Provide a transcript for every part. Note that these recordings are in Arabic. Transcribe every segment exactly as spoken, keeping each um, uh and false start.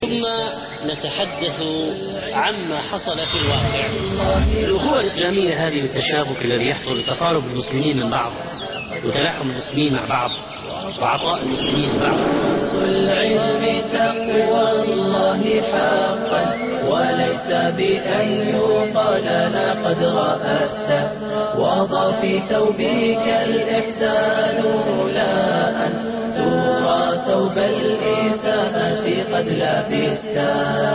ثم نتحدث عما حصل في الواقع. الأخوة الإسلامية هذه والتشابك الذي يحصل لتقارب المسلمين من بعض وتلاحم المسلمين مع بعض وعطاء المسلمين بعض. العلم تقوى الله حقا وليس بأن يقال لقد رأست وضع في ثوبك الإحسان لا أن ترى ثوب الإساءة قد لبستا.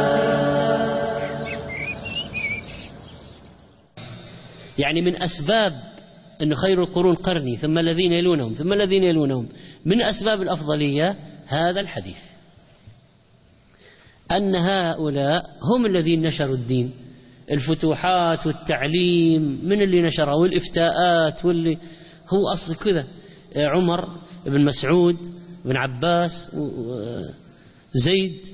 يعني من أسباب أن خير القرون قرني ثم الذين يلونهم ثم الذين يلونهم، من أسباب الأفضلية هذا الحديث، أن هؤلاء هم الذين نشروا الدين، الفتوحات والتعليم من اللي نشرها، والإفتاءات واللي هو أصل كذا. عمر بن مسعود بن عباس زيد،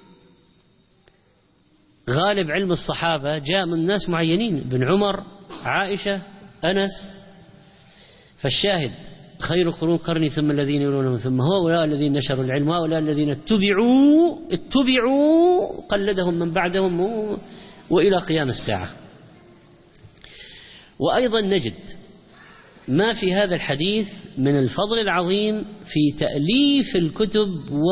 غالب علم الصحابة جاء من ناس معينين، بن عمر، عائشة، أنس. فالشاهد خير القرون قرني ثم الذين يلونهم ثم هؤلاء الذين نشروا العلم وهؤلاء الذين اتبعوا اتبعوا قلدهم من بعدهم وإلى قيام الساعة. وأيضا نجد ما في هذا الحديث من الفضل العظيم في تأليف الكتب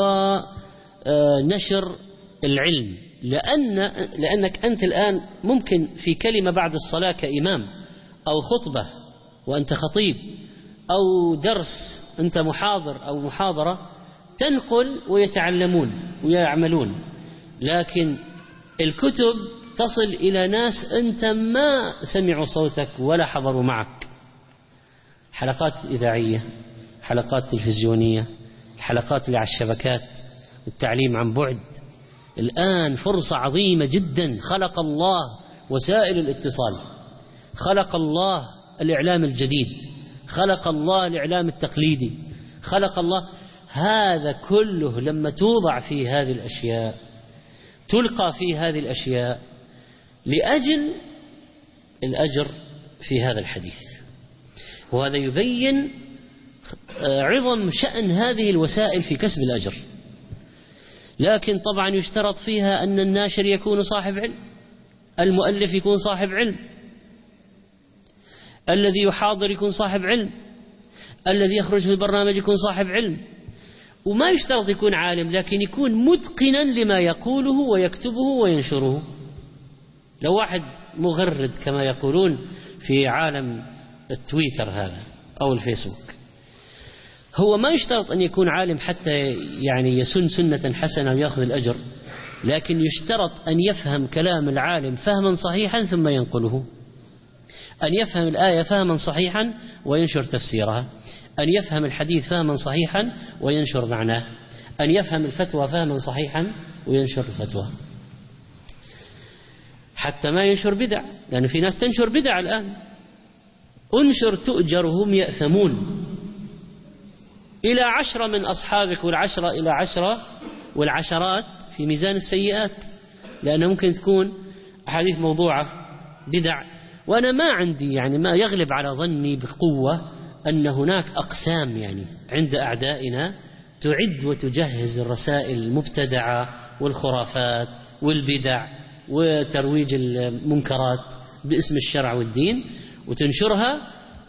ونشر العلم، لأن لأنك أنت الآن ممكن في كلمة بعد الصلاة كإمام أو خطبة وأنت خطيب أو درس أنت محاضر أو محاضرة تنقل ويتعلمون ويعملون، لكن الكتب تصل إلى ناس أنت ما سمعوا صوتك ولا حضروا معك. حلقات إذاعية، حلقات تلفزيونية، الحلقات اللي على الشبكات، التعليم عن بعد. الآن فرصة عظيمة جدا، خلق الله وسائل الاتصال، خلق الله الإعلام الجديد، خلق الله الإعلام التقليدي، خلق الله هذا كله. لما توضع في هذه الأشياء، تلقى في هذه الأشياء لأجل الأجر في هذا الحديث. وهذا يبين عظم شأن هذه الوسائل في كسب الأجر. لكن طبعا يشترط فيها أن الناشر يكون صاحب علم، المؤلف يكون صاحب علم، الذي يحاضر يكون صاحب علم، الذي يخرج في البرنامج يكون صاحب علم. وما يشترط يكون عالم، لكن يكون متقنا لما يقوله ويكتبه وينشره. لو واحد مغرد كما يقولون في عالم التويتر هذا أو الفيسبوك، هو ما يشترط أن يكون عالم حتى يعني يسن سنة حسنة ويأخذ الأجر، لكن يشترط أن يفهم كلام العالم فهما صحيحا ثم ينقله، أن يفهم الآية فهما صحيحا وينشر تفسيرها، أن يفهم الحديث فهما صحيحا وينشر معناه، أن يفهم الفتوى فهما صحيحا وينشر الفتوى، حتى ما ينشر بدع، لأن في ناس تنشر بدع الآن. انشر تؤجر هم يأثمون، إلى عشرة من أصحابك والعشرة إلى عشرة والعشرات في ميزان السيئات، لأنه ممكن تكون أحاديث موضوعة بدع. وأنا ما عندي يعني ما يغلب على ظني بقوة أن هناك أقسام يعني عند أعدائنا تعد وتجهز الرسائل المبتدعة والخرافات والبدع وترويج المنكرات باسم الشرع والدين، وتنشرها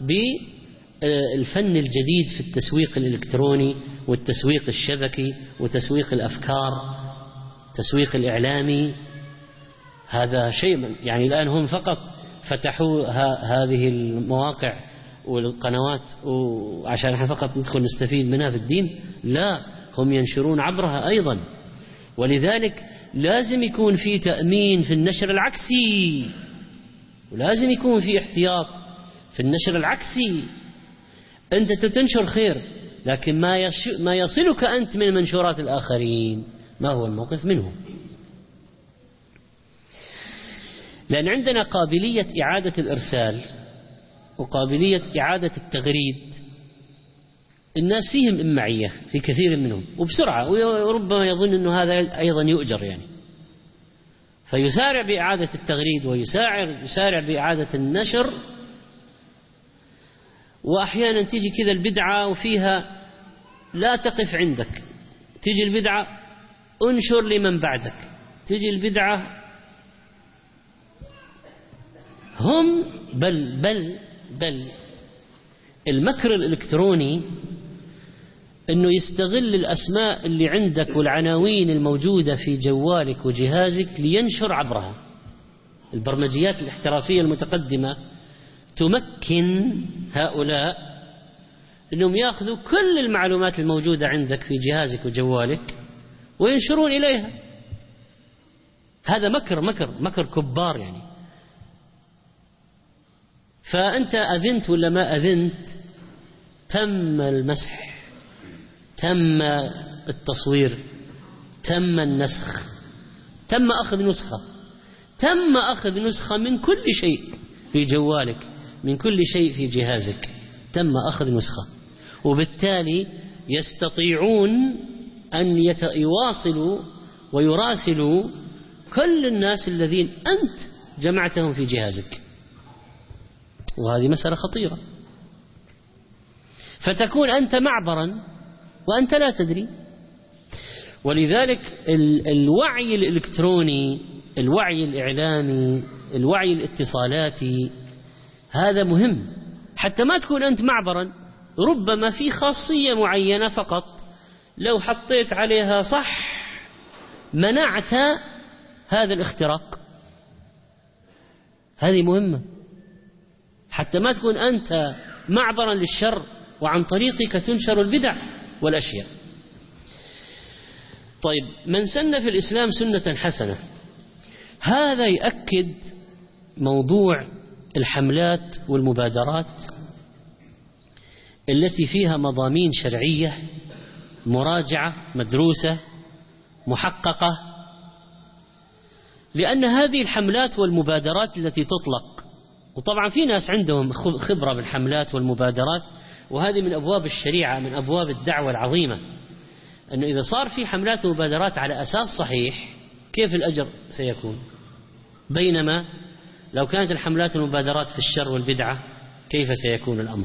بالفن الجديد في التسويق الإلكتروني والتسويق الشبكي وتسويق الأفكار، تسويق الإعلامي. هذا شيء يعني الآن هم فقط فتحوا هذه المواقع والقنوات عشان احنا فقط ندخل نستفيد منها في الدين؟ لا، هم ينشرون عبرها أيضا. ولذلك لازم يكون في تأمين في النشر العكسي، ولازم يكون في احتياط في النشر العكسي. أنت تنشر خير، لكن ما ما يصلك أنت من منشورات الآخرين ما هو الموقف منه؟ لأن عندنا قابلية إعادة الإرسال وقابلية إعادة التغريد. الناس فيهم إمعية في كثير منهم وبسرعة، وربما يظن أنه هذا أيضا يؤجر يعني، فيسارع بإعادة التغريد ويسارع يسارع بإعادة النشر. وأحيانا تيجي كذا البدعة وفيها لا تقف عندك، تيجي البدعة انشر لمن بعدك. تجي البدعة هم بل بل بل المكر الإلكتروني أنه يستغل الأسماء اللي عندك والعناوين الموجودة في جوالك وجهازك لينشر عبرها. البرمجيات الاحترافية المتقدمة تمكن هؤلاء أنهم يأخذوا كل المعلومات الموجودة عندك في جهازك وجوالك وينشرون إليها. هذا مكر مكر مكر كبار يعني. فأنت أذنت ولا ما أذنت تم المسح، تم التصوير، تم النسخ، تم أخذ نسخة، تم أخذ نسخة من كل شيء في جوالك، من كل شيء في جهازك، تم أخذ نسخة. وبالتالي يستطيعون أن يواصلوا ويراسلوا كل الناس الذين أنت جمعتهم في جهازك، وهذه مسألة خطيرة. فتكون أنت معبرا وأنت لا تدري. ولذلك الوعي الإلكتروني، الوعي الإعلامي، الوعي الاتصالاتي، هذا مهم حتى ما تكون أنت معبرا. ربما في خاصية معينة فقط لو حطيت عليها صح منعت هذا الاختراق. هذه مهمة حتى ما تكون أنت معبرا للشر وعن طريقك تنشر البدع والأشياء. طيب، من سن في الإسلام سنة حسنة، هذا يؤكد موضوع الحملات والمبادرات التي فيها مضامين شرعية مراجعة مدروسة محققة. لأن هذه الحملات والمبادرات التي تطلق، وطبعا في ناس عندهم خبرة بالحملات والمبادرات، وهذه من أبواب الشريعة، من أبواب الدعوة العظيمة، أنه إذا صار في حملات ومبادرات على أساس صحيح كيف الأجر سيكون؟ بينما لو كانت الحملات والمبادرات في الشر والبدعة كيف سيكون الأمر؟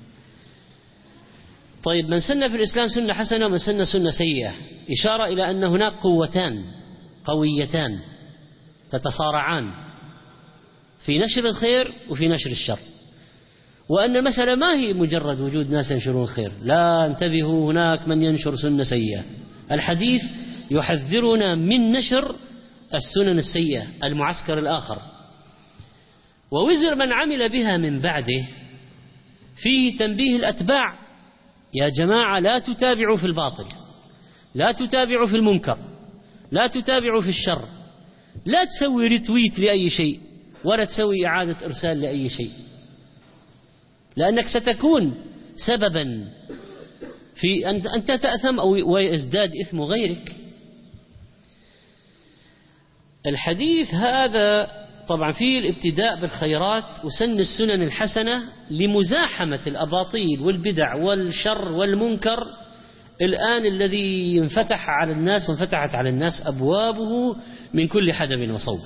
طيب، من سن في الإسلام سنة حسنة ومن سن سنة سيئة، إشارة إلى أن هناك قوتان قويتان تتصارعان في نشر الخير وفي نشر الشر، وأن المسألة ما هي مجرد وجود ناس ينشرون الخير. لا، انتبهوا، هناك من ينشر سنة سيئة. الحديث يحذرنا من نشر السنن السيئة، المعسكر الآخر، ووزر من عمل بها من بعده. فيه تنبيه الأتباع: يا جماعة لا تتابعوا في الباطل، لا تتابعوا في المنكر، لا تتابعوا في الشر، لا تسوي ريتويت لأي شيء ولا تسوي إعادة إرسال لأي شيء، لأنك ستكون سببا في أن أنت تأثم أو ويزداد إثم غيرك. الحديث هذا طبعا فيه الابتداء بالخيرات وسن السنن الحسنة لمزاحمة الأباطيل والبدع والشر والمنكر الآن الذي انفتح على الناس وانفتحت على الناس أبوابه من كل حدب وصوب.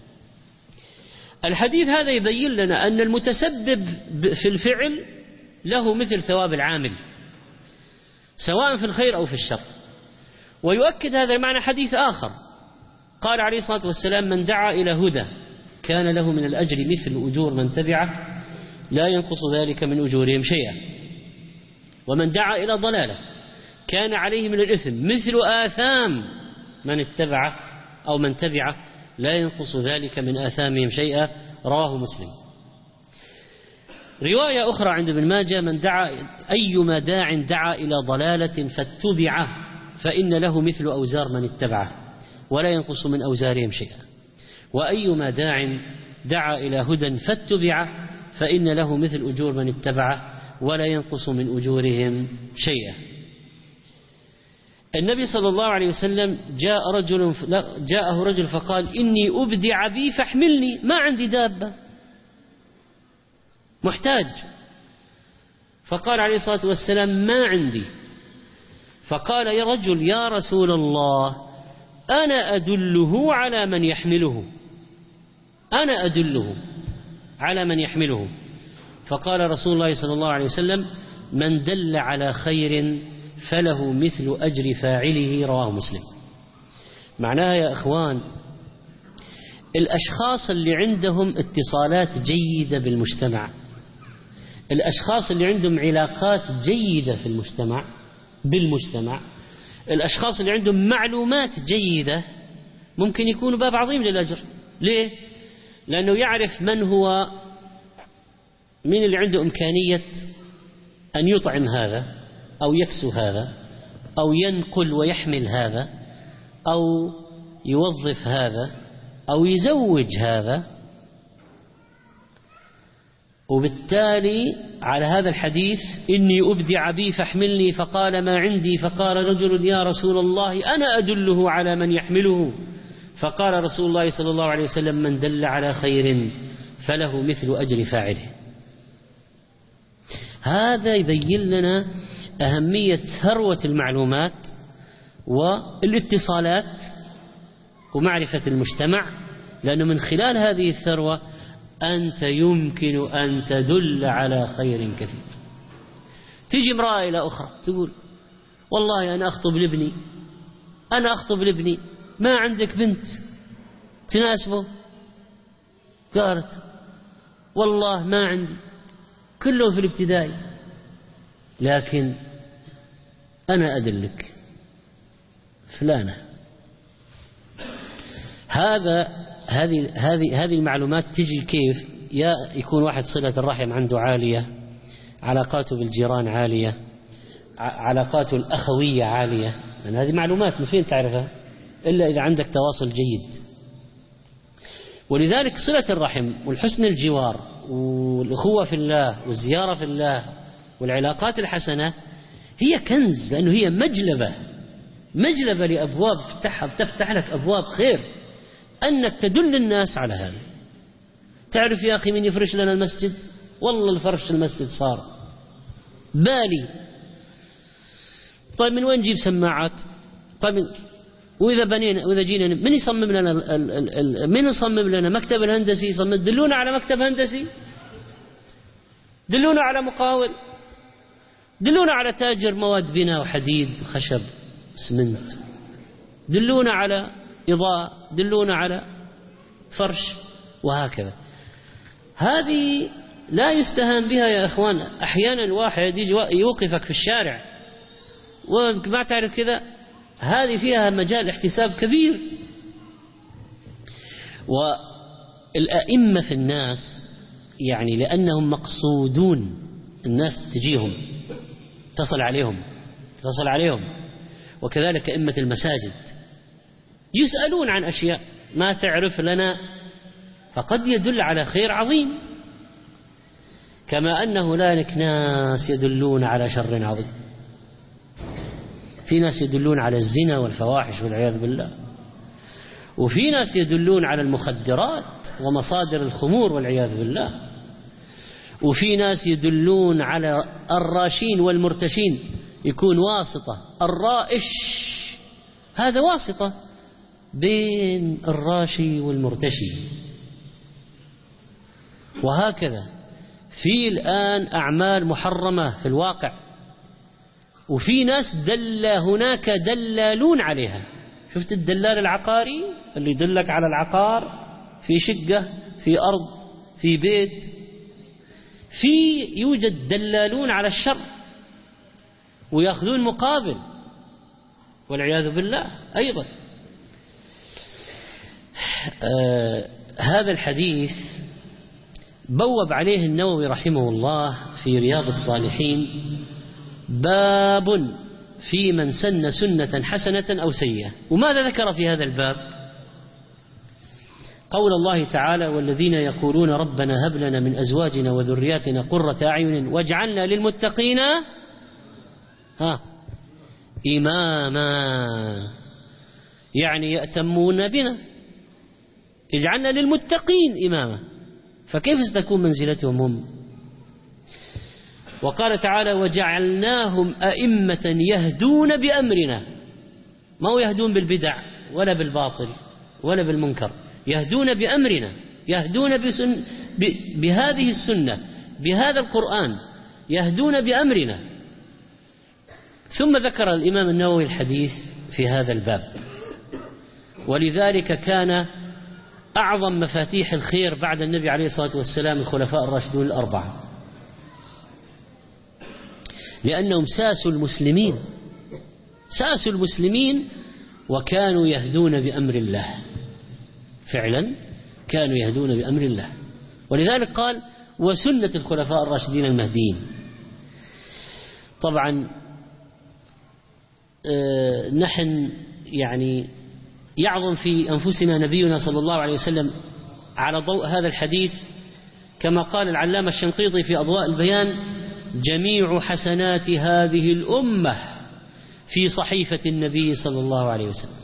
الحديث هذا يبين لنا أن المتسبب في الفعل له مثل ثواب العامل سواء في الخير أو في الشر. ويؤكد هذا المعنى حديث آخر، قال عليه الصلاة والسلام: من دعا إلى هدى كان له من الأجر مثل أجور من تبعه لا ينقص ذلك من أجورهم شيئا، ومن دعا إلى ضلالة كان عليه من الإثم مثل آثام من اتبعه أو من تبعه لا ينقص ذلك من آثامهم شيئا. رواه مسلم. رواية أخرى عند ابن ماجه: من دعا أيما داع دعا إلى ضلالة فاتبعه فإن له مثل أوزار من اتبعه ولا ينقص من أوزارهم شيئا، وأيما داع دعا إلى هدى فاتبعه فإن له مثل أجور من اتبعه ولا ينقص من أجورهم شيئا. النبي صلى الله عليه وسلم جاء رجل جاءه رجل فقال: إني أبدع بي فاحملني، ما عندي دابة، محتاج. فقال عليه الصلاة والسلام: ما عندي. فقال يا رجل: يا رسول الله، أنا أدله على من يحمله، أنا أدله على من يحمله. فقال رسول الله صلى الله عليه وسلم: من دل على خير فله مثل أجر فاعله. رواه مسلم. معناها يا إخوان الأشخاص اللي عندهم اتصالات جيدة بالمجتمع، الأشخاص اللي عندهم علاقات جيدة في المجتمع بالمجتمع، الأشخاص اللي عندهم معلومات جيدة ممكن يكونوا باب عظيم للأجر. ليه؟ لأنه يعرف من هو، من اللي عنده إمكانية أن يطعم هذا أو يكسو هذا أو ينقل ويحمل هذا أو يوظف هذا أو يزوج هذا. وبالتالي على هذا الحديث إني أبدع بي فاحملني، فقال ما عندي، فقال رجل يا رسول الله أنا أدله على من يحمله، فقال رسول الله صلى الله عليه وسلم من دل على خير فله مثل أجر فاعله. هذا يبين لنا أهمية ثروة المعلومات والاتصالات ومعرفة المجتمع، لأنه من خلال هذه الثروة أنت يمكن أن تدل على خير كثير. تيجي امرأة إلى أخرى تقول والله أنا أخطب لابني أنا أخطب لابني ما عندك بنت تناسبه؟ قالت والله ما عندي، كله في الابتدائي، لكن أنا أدلك فلانة. هذا هذه هذه هذه المعلومات تجي كيف؟ يا يكون واحد صلة الرحم عنده عالية، علاقاته بالجيران عالية، علاقاته الأخوية عالية، لأن هذه معلومات من فين تعرفها إلا إذا عندك تواصل جيد. ولذلك صلة الرحم والحسن الجوار والأخوة في الله والزيارة في الله والعلاقات الحسنة هي كنز، لأنه هي مجلبة مجلبة لأبواب تفتحها تفتح لك أبواب خير، أنك تدل الناس على هذا. تعرف يا أخي من يفرش لنا المسجد؟ والله الفرش المسجد صار بالي. طيب من وين نجيب سماعات؟ طيب وإذا بنينا وإذا جينا من يصمم لنا ال ال ال من يصمم لنا مكتب الهندسي يصمم؟ دلونا على مكتب هندسي، دلونا على مقاول، دلونا على تاجر مواد بناء وحديد خشب اسمنت، دلونا على إضاءة، دلونا على فرش، وهكذا. هذه لا يستهان بها يا إخوان. أحيانا الواحد يجي يوقفك في الشارع وما تعرف كذا، هذه فيها مجال احتساب كبير. والأئمة في الناس يعني لأنهم مقصودون، الناس تجيهم تصل عليهم تصل عليهم وكذلك أئمة المساجد يسألون عن أشياء ما تعرف لنا، فقد يدل على خير عظيم، كما أن هنالك ناس يدلون على شر عظيم. في ناس يدلون على الزنا والفواحش والعياذ بالله، وفي ناس يدلون على المخدرات ومصادر الخمور والعياذ بالله، وفي ناس يدلون على الراشين والمرتشين، يكون واسطة. الرائش هذا واسطة بين الراشي والمرتشي، وهكذا. في الآن أعمال محرمة في الواقع، وفي ناس دل هناك دلالون عليها. شفت الدلال العقاري اللي يدلك على العقار في شقة في أرض في بيت؟ في يوجد دلالون على الشر ويأخذون مقابل والعياذ بالله أيضا. آه هذا الحديث بوب عليه النووي رحمه الله في رياض الصالحين باب في من سن سنة حسنة أو سيئة. وماذا ذكر في هذا الباب؟ قول الله تعالى والذين يقولون ربنا هب لنا من أزواجنا وذرياتنا قرة أعين واجعلنا للمتقين ها إماما، يعني يأتمون بنا، اجعلنا للمتقين إماما. فكيف ستكون منزلتهم هم؟ وقال تعالى وجعلناهم أئمة يهدون بأمرنا، ما هو يهدون بالبدع ولا بالباطل ولا بالمنكر، يهدون بأمرنا، يهدون بسن بهذه السنة بهذا القرآن، يهدون بأمرنا. ثم ذكر الإمام النووي الحديث في هذا الباب ولذلك كان أعظم مفاتيح الخير بعد النبي عليه الصلاة والسلام الخلفاء الراشدون الأربعة، لأنهم ساسوا المسلمين ساسوا المسلمين وكانوا يهدون بأمر الله، فعلا كانوا يهدون بأمر الله. ولذلك قال وسنة الخلفاء الراشدين المهديين. طبعا آه نحن يعني يعظم في أنفسنا نبينا صلى الله عليه وسلم على ضوء هذا الحديث، كما قال العلامة الشنقيطي في أضواء البيان: جميع حسنات هذه الأمة في صحيفة النبي صلى الله عليه وسلم،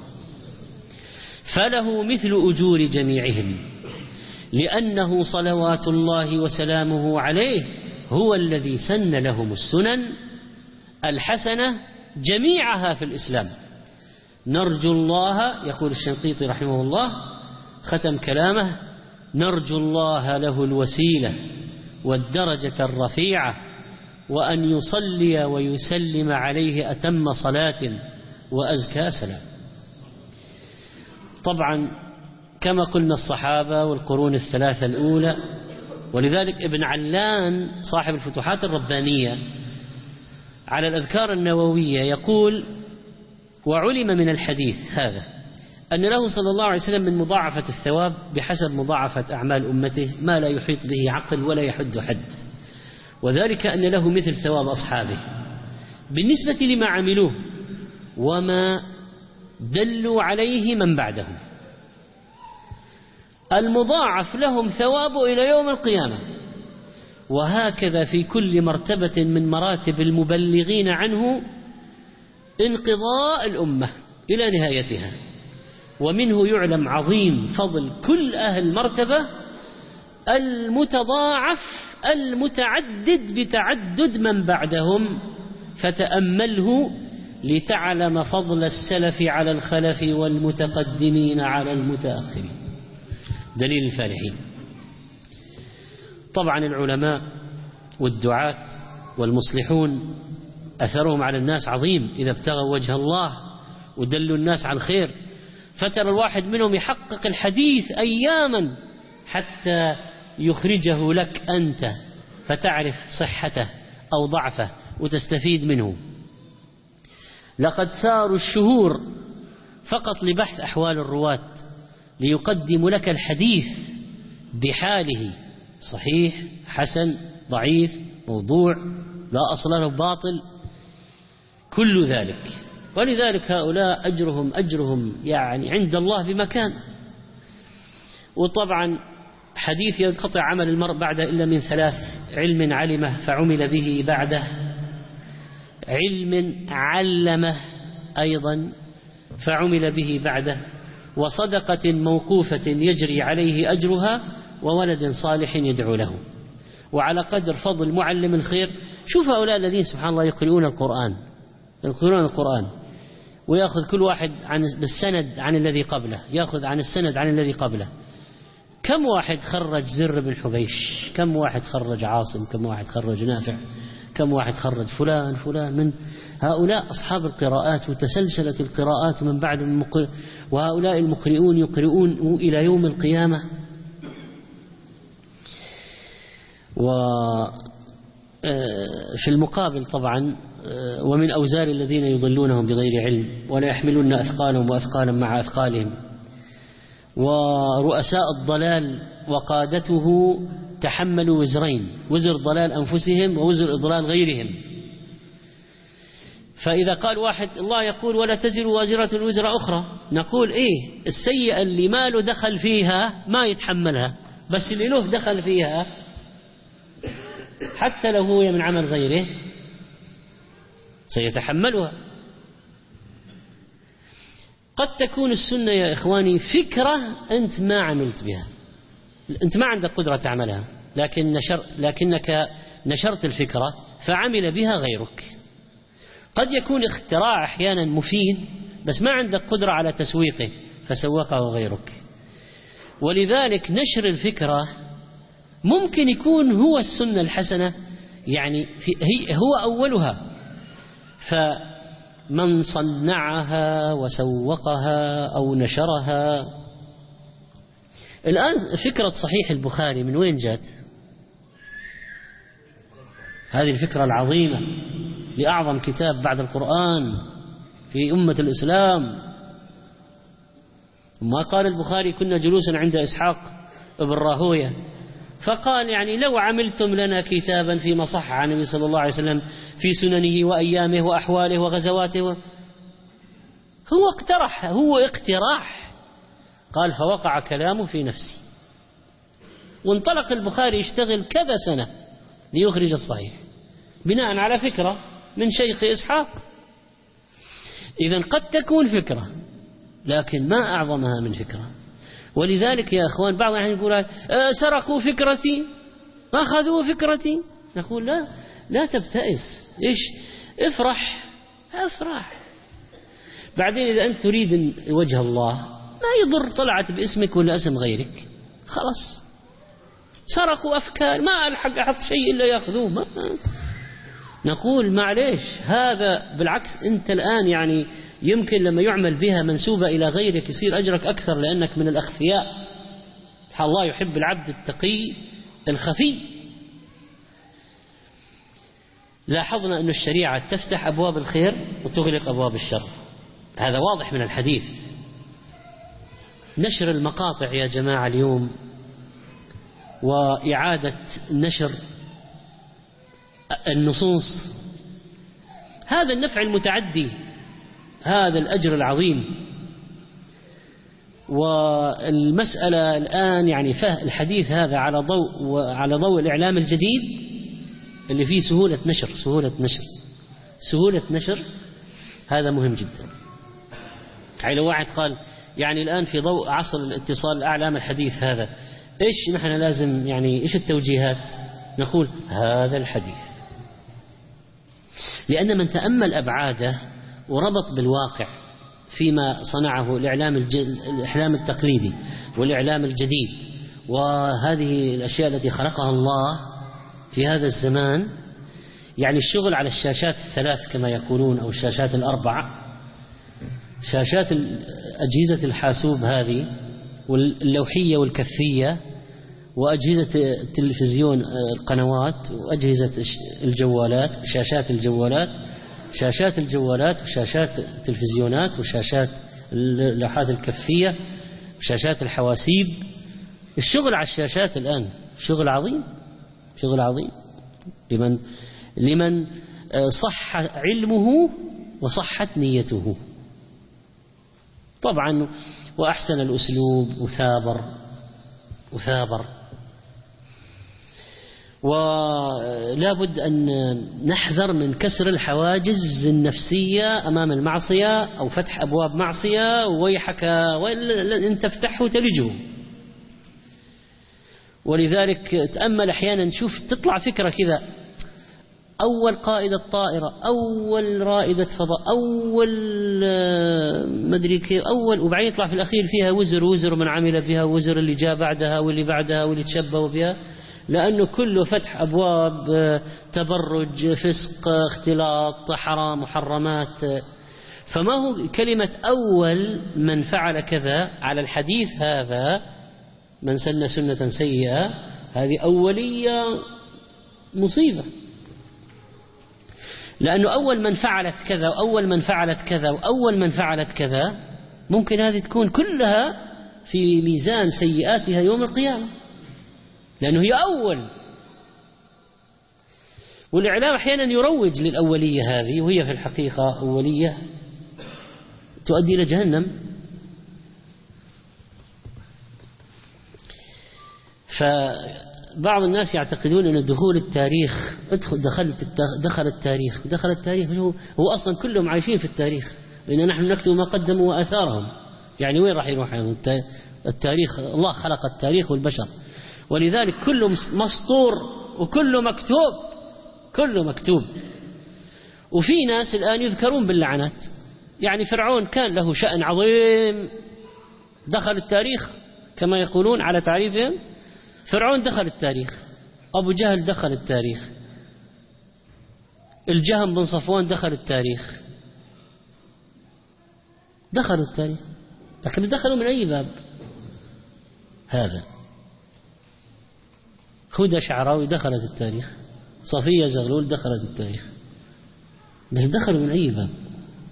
فله مثل أجور جميعهم، لأنه صلوات الله وسلامه عليه هو الذي سن لهم السنن الحسنة جميعها في الإسلام. نرجو الله، يقول الشنقيطي رحمه الله ختم كلامه: نرجو الله له الوسيلة والدرجة الرفيعة، وأن يصلي ويسلم عليه أتم صلاة وأزكى سلام. طبعا كما قلنا الصحابة والقرون الثلاثة الأولى. ولذلك ابن علان صاحب الفتوحات الربانية على الأذكار النووية يقول: وعلم من الحديث هذا أن له صلى الله عليه وسلم من مضاعفة الثواب بحسب مضاعفة أعمال أمته ما لا يحيط به عقل ولا يحد حد، وذلك أن له مثل ثواب أصحابه بالنسبة لما عملوه وما دلوا عليه من بعدهم، المضاعف لهم ثواب إلى يوم القيامة. وهكذا في كل مرتبة من مراتب المبلغين عنه انقضاء الأمة إلى نهايتها. ومنه يعلم عظيم فضل كل أهل مرتبة المتضاعف المتعدد بتعدد من بعدهم، فتأمله لتعلم فضل السلف على الخلف والمتقدمين على المتأخرين. دليل الفالحين. طبعا العلماء والدعاة والمصلحون أثرهم على الناس عظيم إذا ابتغوا وجه الله ودلوا الناس على الخير، فترى الواحد منهم يحقق الحديث أياما حتى يخرجه لك أنت فتعرف صحته أو ضعفه وتستفيد منه. لقد ساروا الشهور فقط لبحث أحوال الرواة ليقدم لك الحديث بحاله: صحيح، حسن، ضعيف، موضوع، لا أصل له، باطل، كل ذلك. ولذلك هؤلاء أجرهم أجرهم يعني عند الله بمكان. وطبعا حديث ينقطع عمل المرء بعد إلا من ثلاث: علم علمه فعمل به بعده، علم علمه أيضا فعمل به بعده، وصدقة موقوفة يجري عليه أجرها، وولد صالح يدعو له. وعلى قدر فضل معلم الخير، شوف هؤلاء الذين سبحان الله يقرؤون القرآن يقرؤون القرآن ويأخذ كل واحد عن بالسند عن الذي قبله، يأخذ عن السند عن الذي قبله. كم واحد خرج زر بن حبيش، كم واحد خرج عاصم، كم واحد خرج نافع، كم واحد خرج فلان فلان من هؤلاء أصحاب القراءات، وتسلسلت القراءات من بعد من مقر... وهؤلاء المقرئون يقرؤون إلى يوم القيامة. وفي المقابل طبعا ومن أوزار الذين يضلونهم بغير علم ولا يحملون أثقالهم وأثقالا مع أثقالهم. ورؤساء الضلال وقادته تحملوا وزرين: وزر ضلال أنفسهم ووزر إضلال غيرهم. فإذا قال واحد الله يقول ولا تزر وازرة وزر أخرى، نقول إيه؟ السيئة اللي ما له دخل فيها ما يتحملها، بس اللي له دخل فيها حتى لو هو من عمل غيره سيتحملها. قد تكون السنة يا إخواني فكرة أنت ما عملت بها، أنت ما عندك قدرة تعملها، لكن نشر لكنك نشرت الفكرة فعمل بها غيرك. قد يكون اختراع أحيانا مفيد بس ما عندك قدرة على تسويقه فسوقه غيرك. ولذلك نشر الفكرة ممكن يكون هو السنة الحسنة، يعني في هي هو أولها. من صنعها وسوقها أو نشرها. الآن فكرة صحيح البخاري من وين جات؟ هذه الفكرة العظيمة لأعظم كتاب بعد القرآن في أمة الإسلام. ما قال البخاري كنا جلوسا عند إسحاق ابن راهوية فقال يعني لو عملتم لنا كتابا فيما صح عن النبي صلى الله عليه وسلم في سننه وأيامه وأحواله وغزواته و... هو اقترح هو اقتراح قال فوقع كلامه في نفسي، وانطلق البخاري يشتغل كذا سنة ليخرج الصحيح بناء على فكرة من شيخ إسحاق. إذن قد تكون فكرة لكن ما أعظمها من فكرة. ولذلك يا أخوان بعض الأحيان يقول آه سرقوا فكرتي أخذوا فكرتي، نقول لا لا تبتئس، إيش افرح افرح. بعدين إذا أنت تريد وجه الله ما يضر طلعت باسمك ولا اسم غيرك، خلاص سرقوا أفكار ما ألحق أحط شيء إلا يأخذوه. ما نقول معليش، هذا بالعكس أنت الآن يعني يمكن لما يعمل بها منسوبة إلى غيرك يصير أجرك أكثر لأنك من الأخفياء. الله يحب العبد التقي الخفي. لاحظنا أن الشريعة تفتح أبواب الخير وتغلق أبواب الشر، هذا واضح من الحديث. نشر المقاطع يا جماعة اليوم وإعادة نشر النصوص، هذا النفع المتعدي، هذا الأجر العظيم. والمسألة الآن يعني فهم الحديث هذا على ضوء وعلى ضوء الإعلام الجديد اللي فيه سهولة نشر سهولة نشر سهولة نشر هذا مهم جدا. يعني لو واحد قال يعني الآن في ضوء عصر الاتصال الأعلام الحديث هذا إيش نحن لازم يعني إيش التوجيهات؟ نقول هذا الحديث، لأن من تأمل أبعاده وربط بالواقع فيما صنعه الإعلام, الإعلام التقليدي والإعلام الجديد وهذه الأشياء التي خلقها الله في هذا الزمان، يعني الشغل على الشاشات الثلاث كما يقولون أو الشاشات الأربع، شاشات أجهزة الحاسوب هذه واللوحية والكفية وأجهزة التلفزيون القنوات وأجهزة الجوالات شاشات الجوالات شاشات الجوالات وشاشات التلفزيونات وشاشات اللوحات الكفية وشاشات الحواسيب. الشغل على الشاشات الآن شغل عظيم شغل عظيم لمن لمن صح علمه وصحت نيته طبعا، وأحسن الأسلوب وثابر وثابر. ولا بد أن نحذر من كسر الحواجز النفسية أمام المعصية أو فتح أبواب معصية ويحك وإن تفتحه تلجه. ولذلك تأمل أحيانا شوف تطلع فكرة كذا، أول قائدة طائرة، أول رائدة فضاء، أول مدري كيف، أول وبعدين يطلع في الأخير فيها وزر وزر من عمل بها وزر اللي جاء بعدها واللي بعدها واللي تشبهوا بها، لأنه كله فتح أبواب تبرج فسق اختلاط حرام محرمات. فما هو كلمة أول من فعل كذا على الحديث هذا من سن سنة سيئة، هذه أولية مصيبة، لأنه أول من فعلت كذا وأول من فعلت كذا وأول من فعلت كذا ممكن هذه تكون كلها في ميزان سيئاتها يوم القيامة، لأنه هي أول. والإعلام أحيانا يروج للأولية هذه وهي في الحقيقة أولية تؤدي إلى جهنم. فبعض الناس يعتقدون أن دخول التاريخ ادخل دخلت دخل التاريخ دخل التاريخ هو, هو أصلا كلهم عايشين في التاريخ، لأن نحن نكتب ما قدموا وآثارهم. يعني وين راح يروح التاريخ؟ الله خلق التاريخ والبشر، ولذلك كله مسطور وكله مكتوب كله مكتوب. وفي ناس الآن يذكرون باللعنات، يعني فرعون كان له شأن عظيم دخل التاريخ كما يقولون على تعريفهم، فرعون دخل التاريخ، أبو جهل دخل التاريخ، الجهم بن صفوان دخل التاريخ، دخلوا التاريخ، لكن دخلوا من أي باب؟ هذا هدى شعراوي دخلت التاريخ، صفية زغلول دخلت التاريخ، بس دخلوا من أي باب؟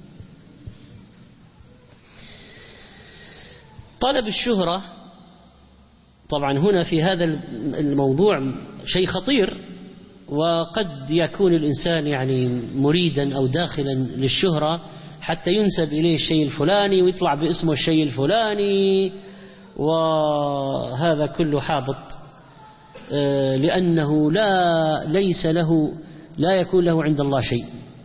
طلب الشهرة طبعا هنا في هذا الموضوع شيء خطير، وقد يكون الإنسان يعني مريدا أو داخلا للشهرة حتى ينسب إليه الشيء الفلاني ويطلع باسمه الشيء الفلاني، وهذا كله حابط، لأنه لا ليس له لا يكون له عند الله شيء.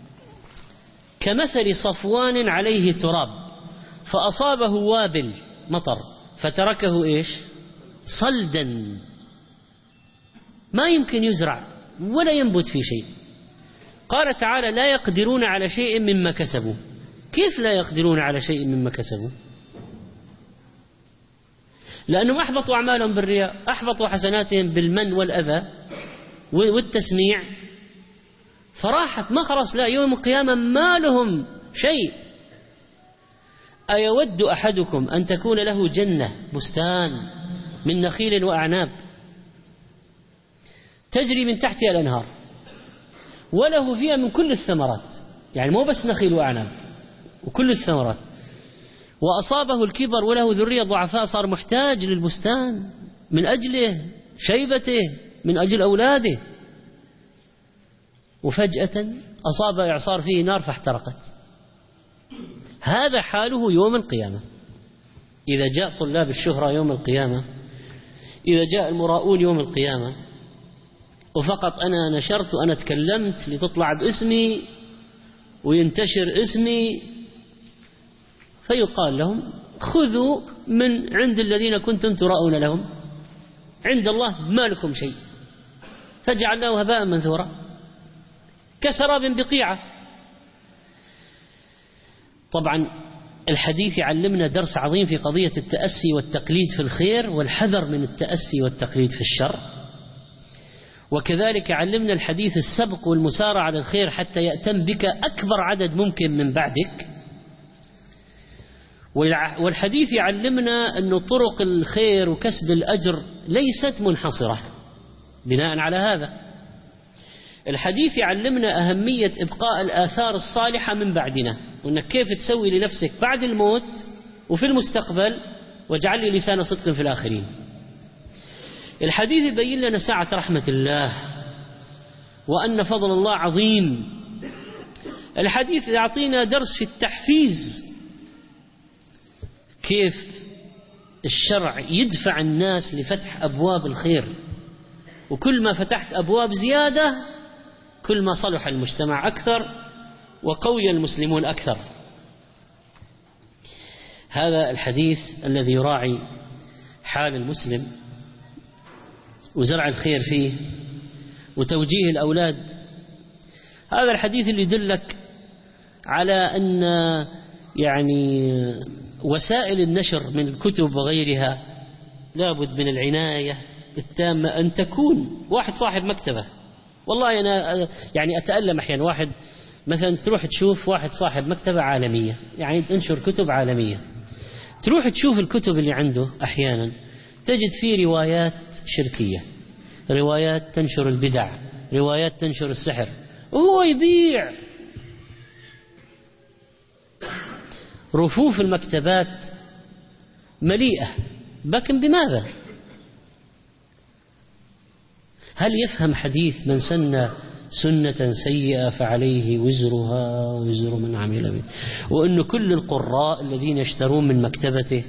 كمثل صفوان عليه تراب فأصابه وابل مطر فتركه إيش؟ صلدا، ما يمكن يزرع ولا ينبت في شيء. قال تعالى لا يقدرون على شيء مما كسبوا. كيف لا يقدرون على شيء مما كسبوا؟ لأنهم أحبطوا أعمالهم بالرياء، أحبطوا حسناتهم بالمن والأذى والتسميع، فراحت ما خلاص، لا يوم القيامة ما لهم شيء. أيود أحدكم أن تكون له جنة بستان من نخيل وأعناب تجري من تحتها الأنهار وله فيها من كل الثمرات، يعني مو بس نخيل وأعناب وكل الثمرات، وأصابه الكبر وله ذرية ضعفاء، صار محتاج للبستان من أجله شيبته من أجل أولاده، وفجأة أصاب إعصار فيه نار فاحترقت. هذا حاله يوم القيامة. إذا جاء طلاب الشهرة يوم القيامة، إذا جاء المراؤون يوم القيامة وفقط أنا نشرت وأنا تكلمت لتطلع باسمي وينتشر اسمي، فيقال لهم خذوا من عند الذين كنتم تراؤون لهم، عند الله ما لكم شيء، فجعلناه هباء منثورا كسراب بقيعة. طبعا الحديث يعلمنا درس عظيم في قضية التأسي والتقليد في الخير والحذر من التأسي والتقليد في الشر، وكذلك علمنا الحديث السبق والمسارعة على الخير حتى يأتم بك أكبر عدد ممكن من بعدك. والحديث يعلمنا أن طرق الخير وكسب الأجر ليست منحصرة. بناء على هذا الحديث يعلمنا أهمية إبقاء الآثار الصالحة من بعدنا، وأنك كيف تسوي لنفسك بعد الموت وفي المستقبل، واجعل لي لسان صدق في الآخرين. الحديث يبين لنا سعة رحمة الله وأن فضل الله عظيم. الحديث يعطينا درس في التحفيز، كيف الشرع يدفع الناس لفتح أبواب الخير، وكل ما فتحت أبواب زيادة كل ما صلح المجتمع أكثر وقوي المسلمون أكثر. هذا الحديث الذي يراعي حال المسلم وزرع الخير فيه وتوجيه الأولاد. هذا الحديث اللي يدلك على أن يعني وسائل النشر من الكتب وغيرها لابد من العناية التامة، أن تكون واحد صاحب مكتبة. والله أنا يعني أتألم أحيانا، واحد مثلا تروح تشوف واحد صاحب مكتبة عالمية يعني تنشر كتب عالمية، تروح تشوف الكتب اللي عنده أحيانا تجد فيه روايات شركية، روايات تنشر البدع، روايات تنشر السحر، وهو يبيع. رفوف المكتبات مليئة، لكن بماذا؟ هل يفهم حديث من سن سنة سيئة فعليه وزرها وزر من عمل به، وأن كل القراء الذين يشترون من مكتبته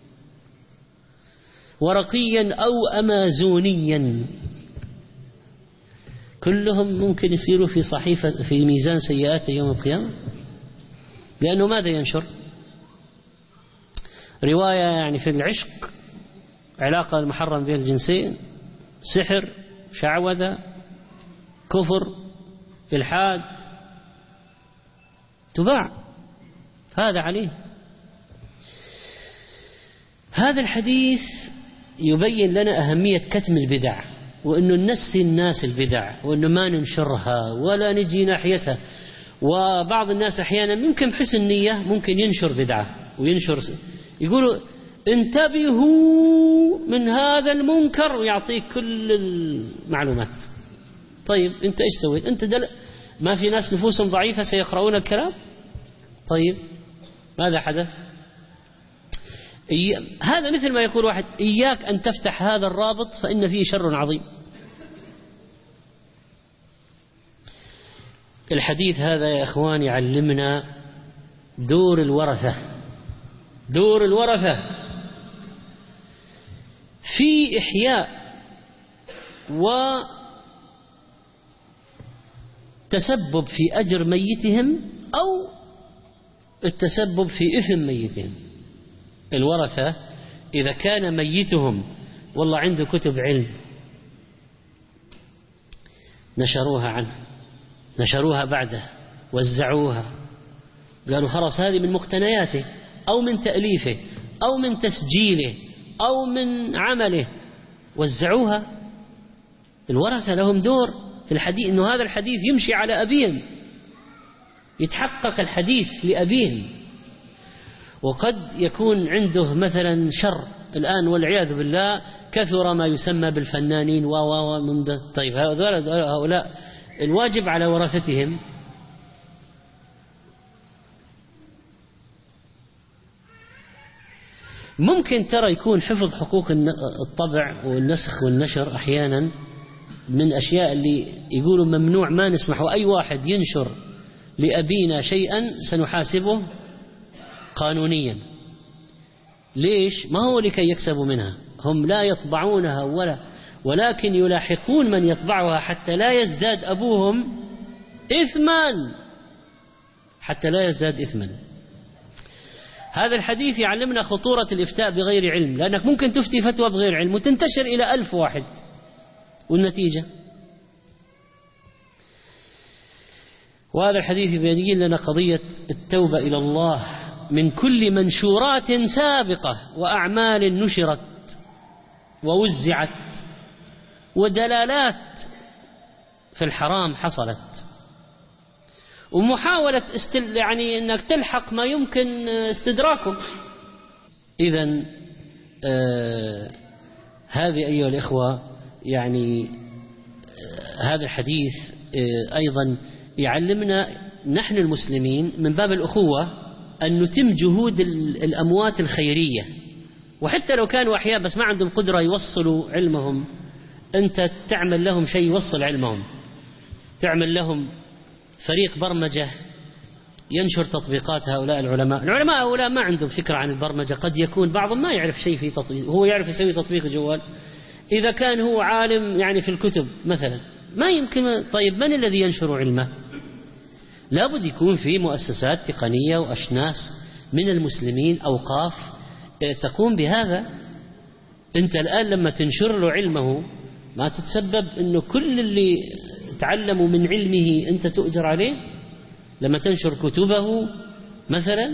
ورقيا أو أمازونيا كلهم ممكن يصيروا في صحيفة في ميزان سيئات يوم القيامة؟ لأنه ماذا ينشر؟ رواية يعني في العشق، علاقة المحرم بين الجنسين، سحر، شعوذة، كفر، إلحاد، تباع. هذا عليه. هذا الحديث يبين لنا أهمية كتم البدع، وأنه ننسي الناس البدع، وأنه ما ننشرها ولا نجي ناحيتها. وبعض الناس أحيانا ممكن بحسن نية ممكن ينشر بدعة وينشر، يقولوا انتبهوا من هذا المنكر ويعطيك كل المعلومات. طيب أنت إيش سويت؟ أنت دل... ما في ناس نفوسهم ضعيفة سيقرؤون الكلام؟ طيب ماذا حدث؟ إي... هذا مثل ما يقول واحد إياك أن تفتح هذا الرابط فإن فيه شر عظيم. الحديث هذا يا إخوان يعلمنا دور الورثة، دور الورثة في إحياء وتسبب في أجر ميتهم أو التسبب في إثم ميتهم. الورثة إذا كان ميتهم والله عنده كتب علم نشروها عنه، نشروها بعده، وزعوها، قالوا خلاص هذه من مقتنياته أو من تأليفه أو من تسجيله أو من عمله، وزعوها. الورثة لهم دور في الحديث، إنه هذا الحديث يمشي على أبيهم، يتحقق الحديث لأبيهم. وقد يكون عنده مثلا شر الآن والعياذ بالله، كثر ما يسمى بالفنانين و و من ده. طيب هؤلاء الواجب على ورثتهم ممكن ترى يكون حفظ حقوق الطبع والنسخ والنشر أحيانا من أشياء اللي يقولوا ممنوع، ما نسمح وأي واحد ينشر لأبينا شيئا سنحاسبه قانونيا. ليش؟ ما هو لكي يكسبوا منها، هم لا يطبعونها ولا ولكن يلاحقون من يطبعها حتى لا يزداد أبوهم إثما، حتى لا يزداد إثما. هذا الحديث يعلمنا خطورة الإفتاء بغير علم، لأنك ممكن تفتي فتوى بغير علم وتنتشر إلى ألف واحد، والنتيجة. وهذا الحديث يبين لنا قضية التوبة إلى الله من كل منشورات سابقة وأعمال نشرت ووزعت ودلالات في الحرام حصلت، ومحاولة استل يعني أنك تلحق ما يمكن استدراكه. إذن آه هذه أيها الإخوة يعني آه هذا الحديث آه أيضا يعلمنا نحن المسلمين من باب الأخوة أن نتم جهود الأموات الخيرية، وحتى لو كانوا أحياء بس ما عندهم قدرة يوصلوا علمهم، أنت تعمل لهم شيء يوصل علمهم، تعمل لهم فريق برمجة ينشر تطبيقات هؤلاء العلماء. العلماء هؤلاء ما عندهم فكرة عن البرمجة، قد يكون بعضهم ما يعرف شيء في تطبيق، هو يعرف يسوي تطبيق جوال. إذا كان هو عالم يعني في الكتب مثلا ما يمكن. طيب من الذي ينشر علمه؟ لابد يكون في مؤسسات تقنية وأشناس من المسلمين، أوقاف تقوم بهذا. أنت الآن لما تنشر له علمه ما تتسبب أنه كل اللي تعلموا من علمه أنت تؤجر عليه. لما تنشر كتبه مثلا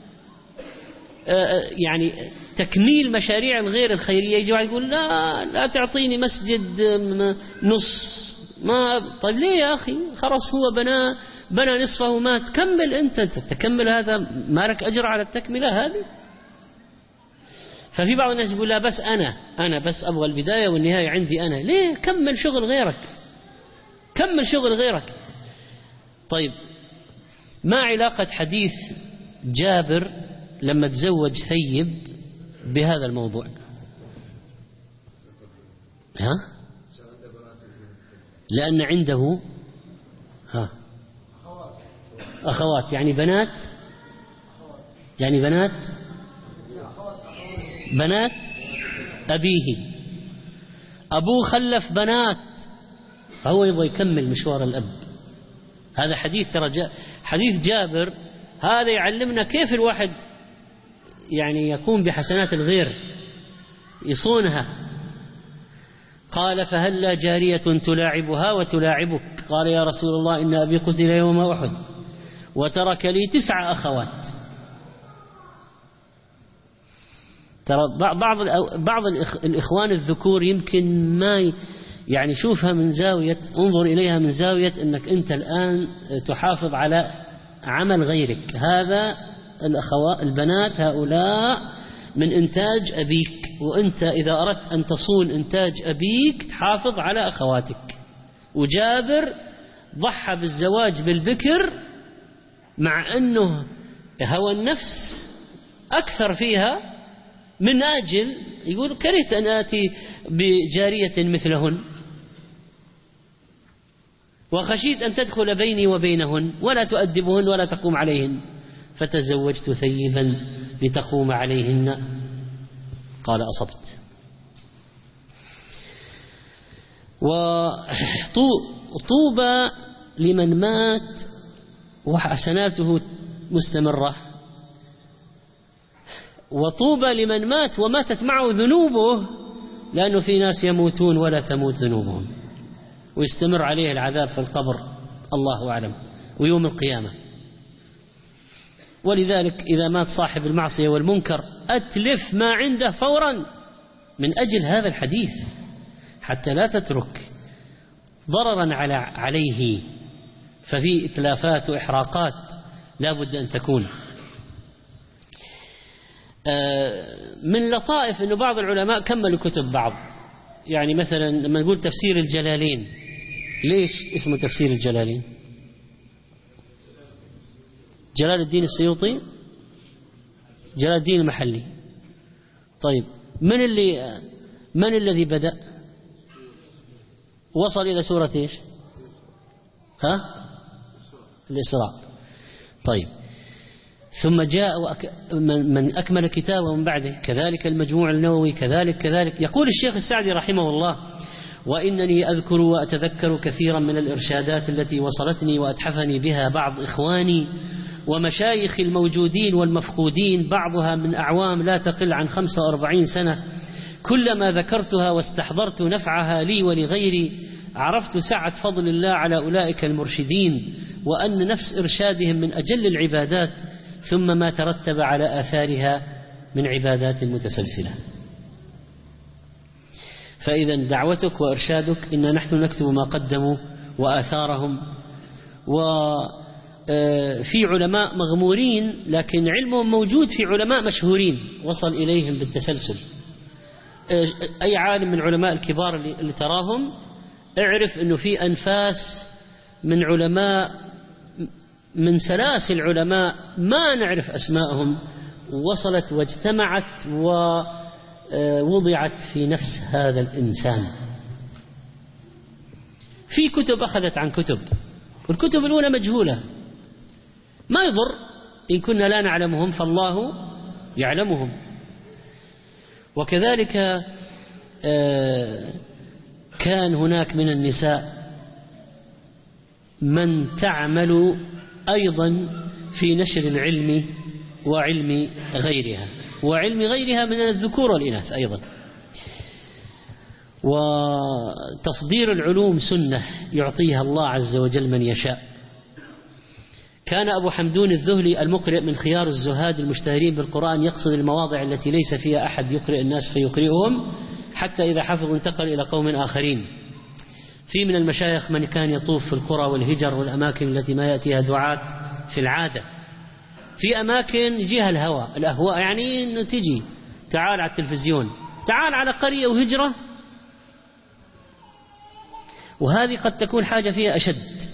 يعني تكميل مشاريع الغير الخيرية، يجي يقول لا لا تعطيني مسجد نص ما. طيب ليه يا أخي؟ خلاص هو بنى بنى نصفه ما تكمل أنت تكمل، هذا ما لك أجر على التكملة هذه. ففي بعض الناس يقول لا بس أنا أنا بس أبغى البداية والنهاية عندي أنا. ليه؟ كمل شغل غيرك، كمل شغل غيرك. طيب ما علاقة حديث جابر لما تزوج ثيب بهذا الموضوع؟ ها؟ لأن عنده ها أخوات، يعني بنات، يعني بنات بنات أبيه، أبوه خلف بنات فهو يبغى يكمل مشوار الأب. هذا حديث ترى جا حديث جابر هذا يعلمنا كيف الواحد يعني يقوم بحسنات الغير يصونها. قال فهلا جارية تلاعبها وتلاعبك؟ قال يا رسول الله إن أبي قتل يوم أحد وترك لي تسع أخوات. ترى بعض بعض الإخوان الذكور يمكن ما يعني شوفها من زاوية، انظر إليها من زاوية أنك أنت الآن تحافظ على عمل غيرك، هذا الأخوات البنات هؤلاء من إنتاج أبيك، وأنت إذا أردت أن تصون إنتاج أبيك تحافظ على أخواتك. وجابر ضحى بالزواج بالبكر مع أنه هوى النفس أكثر فيها من أجل، يقول كرهت أن آتي بجارية مثلهن وخشيت أن تدخل بيني وبينهن ولا تؤدبهن ولا تقوم عليهن فتزوجت ثيبا لتقوم عليهن. قال أصبت. وطوبى لمن مات وحسناته مستمرة، وطوبى لمن مات وماتت معه ذنوبه، لأنه في ناس يموتون ولا تموت ذنوبهم ويستمر عليه العذاب في القبر الله أعلم ويوم القيامة. ولذلك إذا مات صاحب المعصية والمنكر أتلف ما عنده فورا من أجل هذا الحديث حتى لا تترك ضررا على عليه، ففي إتلافات وإحراقات لا بد أن تكون. من لطائف أنه بعض العلماء كملوا كتب بعض، يعني مثلا لما نقول تفسير الجلالين، ليش اسمه تفسير الجلالين؟ جلال الدين السيوطي، جلال الدين المحلي. طيب من اللي من الذي بدأ وصل إلى سورة إيش؟ ها؟ الإسراء. طيب ثم جاء من أكمل كتابه من بعده، كذلك المجموع النووي، كذلك كذلك. يقول الشيخ السعدي رحمه الله: وإنني أذكر وأتذكر كثيرا من الإرشادات التي وصلتني وأتحفني بها بعض إخواني ومشايخ الموجودين والمفقودين، بعضها من أعوام لا تقل عن خمسة وأربعين سنة. كلما ذكرتها واستحضرت نفعها لي ولغيري عرفت سعة فضل الله على أولئك المرشدين، وأن نفس إرشادهم من أجل العبادات، ثم ما ترتب على آثارها من عبادات متسلسلة. فإذا دعوتك وإرشادك إن نحن نكتب ما قدموا وآثارهم. وفي علماء مغمورين لكن علمهم موجود في علماء مشهورين وصل إليهم بالتسلسل. أي عالم من علماء الكبار اللي تراهم اعرف أنه في أنفاس من علماء، من سلاسل علماء ما نعرف أسماءهم، وصلت واجتمعت ووضعت في نفس هذا الإنسان. في كتب أخذت عن كتب، والكتب الأولى مجهولة، ما يضر إن كنا لا نعلمهم فالله يعلمهم. وكذلك كان هناك من النساء من تعمل أيضا في نشر العلم وعلم غيرها، وعلم غيرها من الذكور والإناث أيضا. وتصدير العلوم سنة يعطيها الله عز وجل من يشاء. كان أبو حمدون الذهلي المقرئ من خيار الزهاد المشتهرين بالقرآن يقصد المواضع التي ليس فيها أحد يقرئ الناس فيقرئهم، حتى إذا حفظوا انتقل إلى قوم آخرين. في من المشايخ من كان يطوف في القرى والهجر والأماكن التي ما يأتيها دعاة في العادة. في أماكن يجيها الهوى الأهواء، يعني إنه تجي تعال على التلفزيون، تعال على قرية وهجرة، وهذه قد تكون حاجة فيها أشد.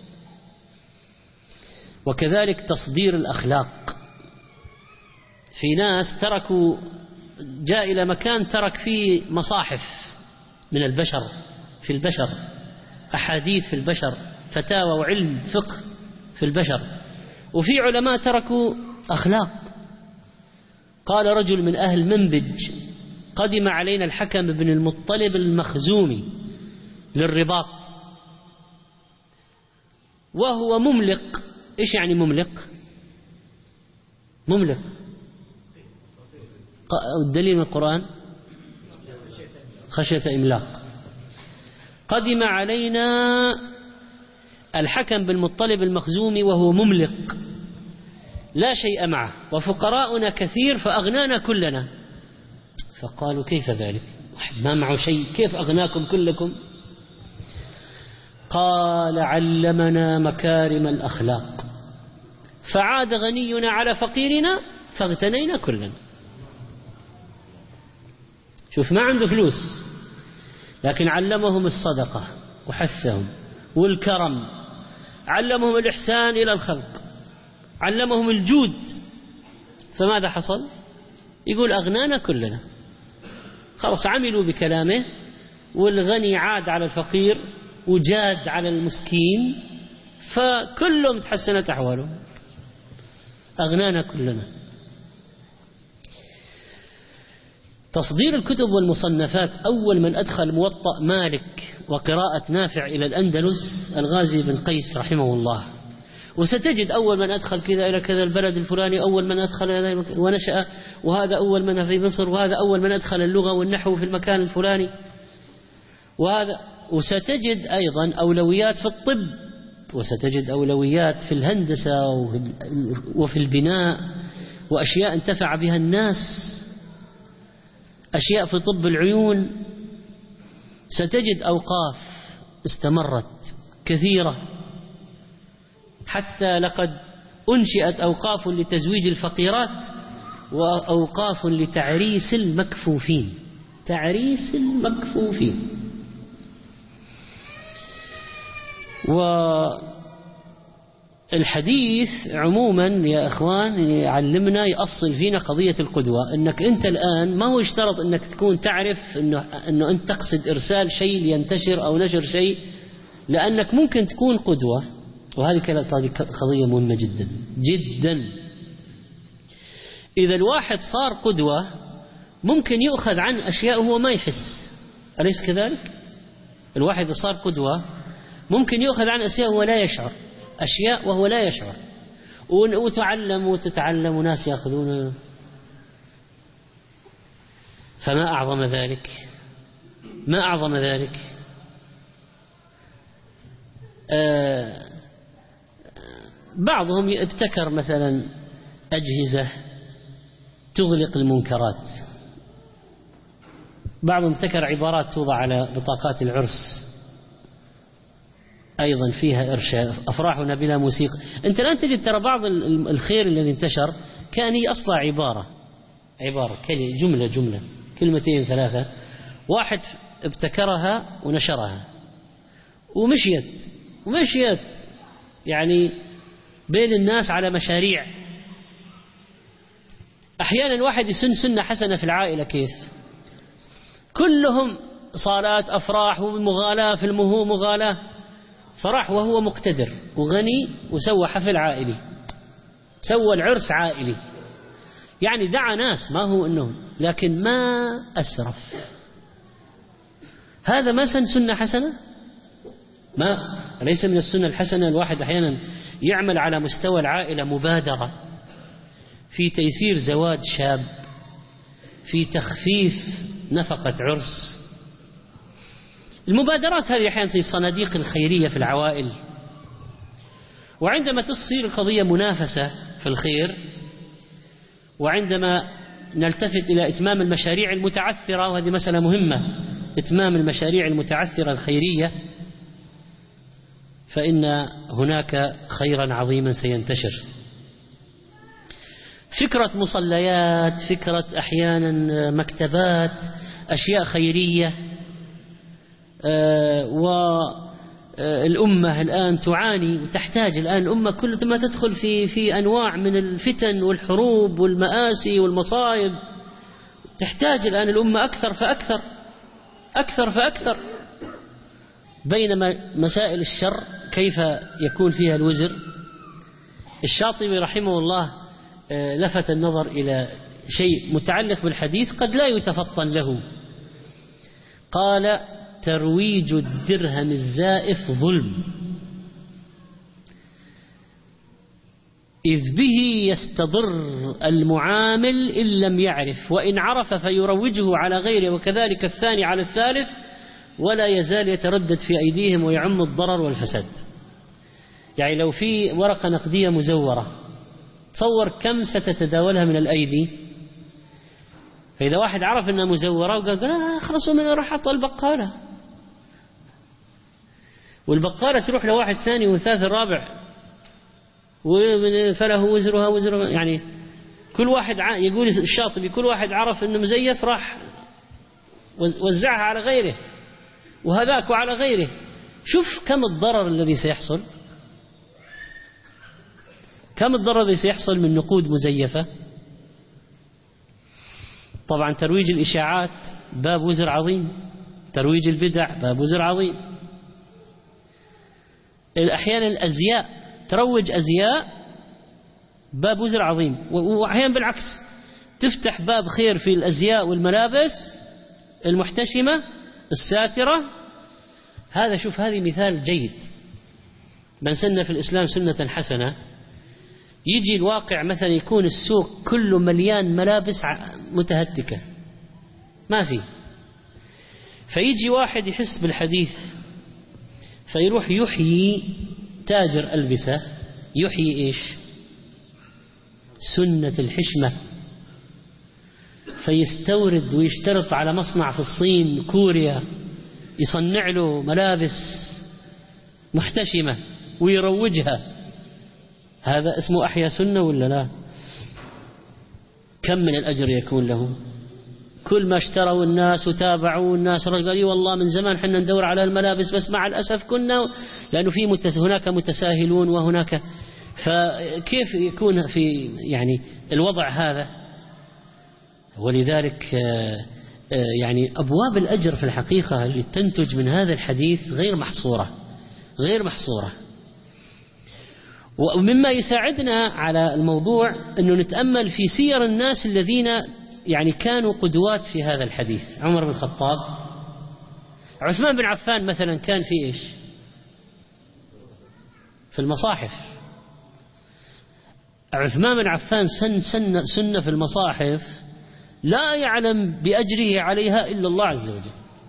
وكذلك تصدير الأخلاق. في ناس تركوا، جاء إلى مكان ترك فيه مصاحف من البشر، في البشر أحاديث في البشر، فتاوى وعلم فقه في البشر. وفي علماء تركوا أخلاق. قال رجل من أهل منبج: قدم علينا الحكم بن المطلب المخزومي للرباط وهو مملق. إيش يعني مملق؟ مملق الدليل من القرآن خشية إملاق. قدم علينا الحكم بالمطلب المخزومي وهو مملق لا شيء معه، وفقراؤنا كثير فأغنانا كلنا. فقالوا: كيف ذلك؟ واحد ما معه شيء كيف أغناكم كلكم؟ قال: علمنا مكارم الأخلاق فعاد غنينا على فقيرنا فاغتنينا كلنا. شوف ما عنده فلوس لكن علمهم الصدقة وحثهم والكرم، علمهم الإحسان إلى الخلق، علمهم الجود، فماذا حصل؟ يقول أغنانا كلنا. خلاص عملوا بكلامه، والغني عاد على الفقير وجاد على المسكين، فكلهم تحسنت أحوالهم، أغنانا كلنا. تصدير الكتب والمصنفات، أول من أدخل موطأ مالك وقراءة نافع إلى الأندلس الغازي بن قيس رحمه الله. وستجد أول من أدخل كذا إلى كذا البلد الفلاني، أول من أدخل ونشأ، وهذا أول من في مصر، وهذا أول من أدخل اللغة والنحو في المكان الفلاني، وهذا. وستجد أيضا أولويات في الطب، وستجد أولويات في الهندسة وفي البناء، وأشياء انتفع بها الناس، أشياء في طب العيون. ستجد أوقاف استمرت كثيرة، حتى لقد أنشئت أوقاف لتزويج الفقيرات وأوقاف لتعريس المكفوفين، تعريس المكفوفين. والحديث عموما يا أخوان يعلمنا، يأصل فينا قضية القدوة، أنك أنت الآن ما هو يشترط أنك تكون تعرف أنه, أنه أنت تقصد إرسال شيء لينتشر أو نشر شيء، لأنك ممكن تكون قدوة. وهذه قضية مهمة جدا جدا. إذا الواحد صار قدوة ممكن يؤخذ عن أشياء هو ما يحس، أليس كذلك؟ الواحد صار قدوة ممكن يؤخذ عن أشياء وهو لا يشعر، أشياء وهو لا يشعر، وتعلم وتتعلم وناس يأخذون. فما أعظم ذلك، ما أعظم ذلك. آه بعضهم يبتكر مثلا أجهزة تغلق المنكرات، بعضهم ابتكر عبارات توضع على بطاقات العرس أيضا فيها إرشاد، أفراحنا بلا موسيقى. أنت الآن تجد ترى بعض الخير الذي انتشر كان هي أصلا عبارة عبارة جملة جملة كلمتين ثلاثة، واحد ابتكرها ونشرها ومشيت ومشيت يعني بين الناس على مشاريع. أحيانا واحد يسن سنة حسنة في العائلة، كيف كلهم صالات أفراح ومغالاة في المهو مغالاة، فرح وهو مقتدر وغني وسوى حفل عائلي، سوى العرس عائلي، يعني دعا ناس ما هو إنهم، لكن ما أسرف. هذا ما سن سنة حسنة، ما ليس من السنة الحسنة. الواحد أحيانا يعمل على مستوى العائلة مبادرة في تيسير زواج شاب، في تخفيف نفقة عرس. المبادرات هذه أحيانا زي الصناديق الخيرية في العوائل. وعندما تصير القضية منافسة في الخير، وعندما نلتفت إلى إتمام المشاريع المتعثرة، وهذه مسألة مهمة، إتمام المشاريع المتعثرة الخيرية، فإن هناك خيرا عظيما سينتشر. فكرة مصليات، فكرة أحيانا مكتبات، أشياء خيرية. والأمة الآن تعاني وتحتاج، الآن الأمة كل ما تدخل في في أنواع من الفتن والحروب والمآسي والمصائب، تحتاج الآن الأمة أكثر فأكثر أكثر فأكثر. بينما مسائل الشر كيف يكون فيها الوزر؟ الشاطبي رحمه الله لفت النظر إلى شيء متعلق بالحديث قد لا يتفطن له. قال: ترويج الدرهم الزائف ظلم، إذ به يستضر المعامل إن لم يعرف، وإن عرف فيروجه على غيره، وكذلك الثاني على الثالث، ولا يزال يتردد في أيديهم ويعم الضرر والفساد. يعني لو في ورقة نقدية مزورة، تصور كم ستتداولها من الأيدي. فإذا واحد عرف أنها مزورة وقال لا خلصوا من راح أحط البقالة، والبقالة تروح لواحد ثاني وثالث الرابع، فله وزرها وزر، يعني كل واحد يقول الشاطبي كل واحد عرف أنه مزيف راح وزعها على غيره وهذاك وعلى غيره. شوف كم الضرر الذي سيحصل، كم الضرر الذي سيحصل من نقود مزيفة. طبعا ترويج الإشاعات باب وزر عظيم، ترويج البدع باب وزر عظيم. أحيانا الأزياء، تروج أزياء باب وزر عظيم، وأحيانا بالعكس تفتح باب خير في الأزياء والملابس المحتشمة الساترة. هذا شوف هذه مثال جيد، من سن في الإسلام سنة حسنة. يجي الواقع مثلا يكون السوق كله مليان ملابس متهتكة ما في، فيجي واحد يحس بالحديث فيروح يحيي تاجر ألبسة، يحيي إيش؟ سنة الحشمة، فيستورد ويشترط على مصنع في الصين كوريا يصنع له ملابس محتشمة ويروجها. هذا اسمه أحيا سنة ولا لا؟ كم من الأجر يكون له؟ كل ما اشتروا الناس وتابعوا الناس قال لي والله من زمان حنا ندور على الملابس بس مع الأسف كنا، لأنه في متس... هناك متساهلون وهناك، فكيف يكون في يعني الوضع هذا؟ ولذلك يعني أبواب الأجر في الحقيقة اللي تنتج من هذا الحديث غير محصورة، غير محصورة. ومما يساعدنا على الموضوع أنه نتأمل في سير الناس الذين يعني كانوا قدوات في هذا الحديث. عمر بن الخطاب، عثمان بن عفان مثلا كان في إيش؟ في المصاحف. عثمان بن عفان سن سن سنة في المصاحف لا يعلم بأجره عليها إلا الله عز وجل.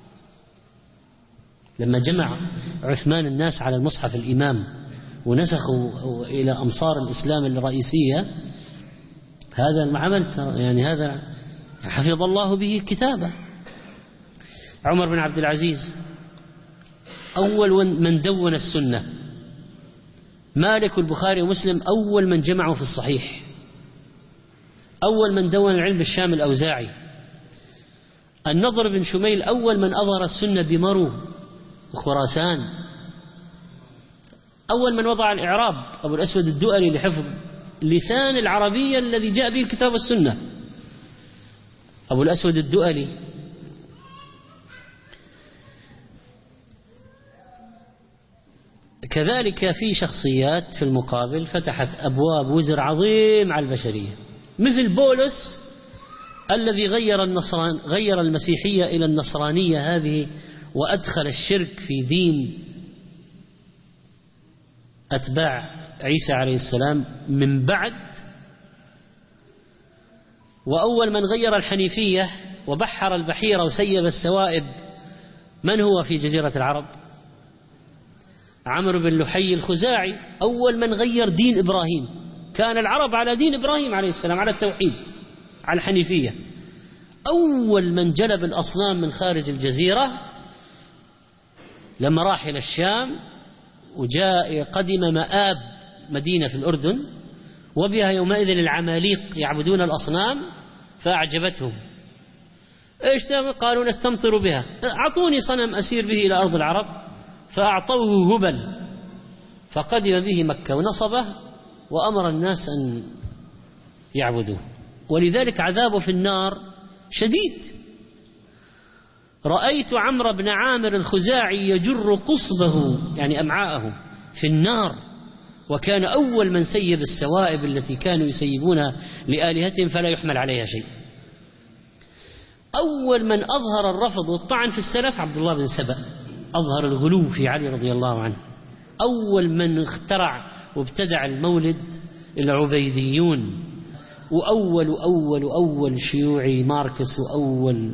لما جمع عثمان الناس على المصحف الإمام ونسخوا إلى أمصار الإسلام الرئيسية، هذا العمل يعني هذا حفظ الله به كتابه. عمر بن عبد العزيز أول من دون السنة. مالك والبخاري ومسلم أول من جمعوا في الصحيح. أول من دون العلم بالشام الأوزاعي. النضر بن شميل أول من أظهر السنة بمرو وخراسان. أول من وضع الإعراب أبو الأسود الدؤلي لحفظ لسان العربية الذي جاء به الكتاب والسنة، أبو الأسود الدؤلي. كذلك في شخصيات في المقابل فتحت أبواب وزر عظيم على البشرية، مثل بولس الذي غير النصران غير المسيحية إلى النصرانية هذه، وأدخل الشرك في دين أتباع عيسى عليه السلام من بعد. وأول من غير الحنيفية وبحر البحيرة وسيب السوائب من هو في جزيرة العرب؟ عمرو بن لحي الخزاعي، أول من غير دين إبراهيم. كان العرب على دين إبراهيم عليه السلام، على التوحيد، على الحنيفية. أول من جلب الأصنام من خارج الجزيرة لما راح إلى الشام وجاء قدم مآب مدينة في الأردن، وبها يومئذ العماليق يعبدون الأصنام فأعجبتهم. إيش قالوا نستمطر بها، أعطوني صنم أسير به إلى أرض العرب، فأعطوه هبل فقدم به مكة ونصبه وأمر الناس أن يعبدوه. ولذلك عذابه في النار شديد. رأيت عمرو بن عامر الخزاعي يجر قصبه يعني أمعاءه في النار، وكان أول من سيب السوائب التي كانوا يسيبونها لآلهتهم فلا يحمل عليها شيء. أول من أظهر الرفض والطعن في السلف عبد الله بن سبأ، أظهر الغلو في علي رضي الله عنه. أول من اخترع وابتدع المولد العبيديون، وأول أول أول شيوعي ماركس، وأول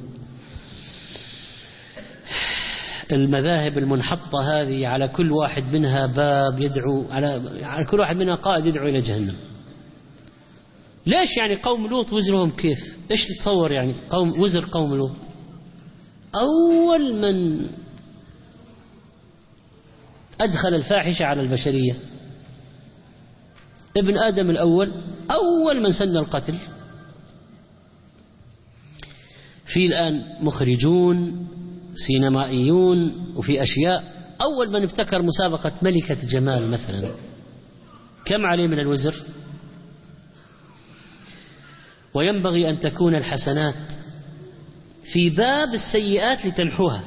المذاهب المنحطة هذه على كل واحد منها باب يدعو، على على كل واحد منها قائد يدعو إلى جهنم. ليش يعني قوم لوط وزرهم كيف؟ إيش تتصور يعني قوم وزر قوم لوط؟ أول من أدخل الفاحشة على البشرية، ابن آدم الأول أول من سن القتل. في الآن مخرجون سينمائيون وفي أشياء، أول من ابتكر مسابقة ملكة جمال مثلا كم عليه من الوزر؟ وينبغي أن تكون الحسنات في باب السيئات لتمحوها.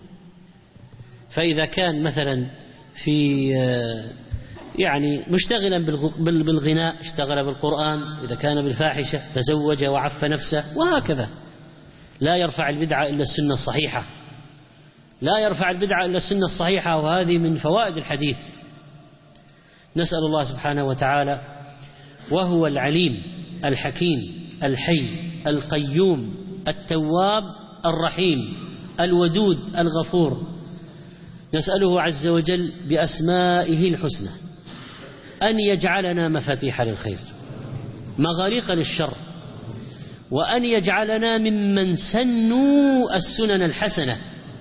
فإذا كان مثلا في يعني مشتغلا بالغناء اشتغل بالقرآن، إذا كان بالفاحشة تزوج وعف نفسه، وهكذا. لا يرفع البدعة إلا السنة الصحيحة، لا يرفع البدعة إلا السنة الصحيحة، وهذه من فوائد الحديث. نسأل الله سبحانه وتعالى وهو العليم الحكيم الحي القيوم التواب الرحيم الودود الغفور، نسأله عز وجل بأسمائه الحسنى أن يجعلنا مفاتيح للخير مغاليق للشر، وأن يجعلنا ممن سنوا السنن الحسنة،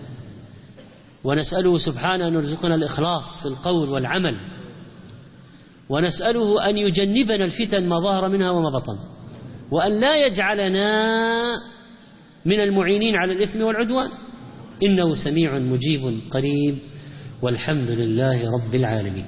ونسأله سبحانه أن يرزقنا الإخلاص في القول والعمل، ونسأله أن يجنبنا الفتن ما ظهر منها وما بطن، وأن لا يجعلنا من المعينين على الإثم والعدوان، إنه سميع مجيب قريب، والحمد لله رب العالمين.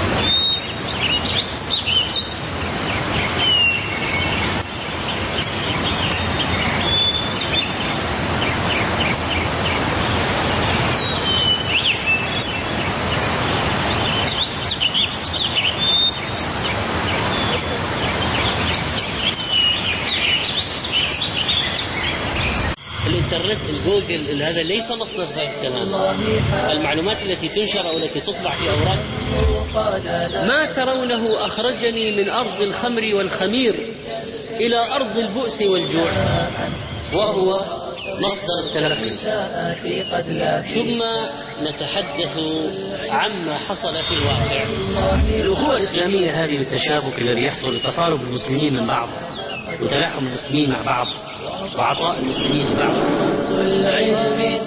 الانترنت الجوجل هذا ليس مصدر صحيح الكلام. المعلومات التي تنشر أو التي تطبع في أوراق ما ترونه أخرجني من أرض الخمر والخمير إلى أرض البؤس والجوع، وهو مصدر التلقي. ثم نتحدث عما حصل في الواقع. الأخوة الإسلامية هذه التشابك الذي يحصل لتقارب المسلمين من بعض وتلاحم المسلمين مع بعض وعطاء المسلمين لبعض.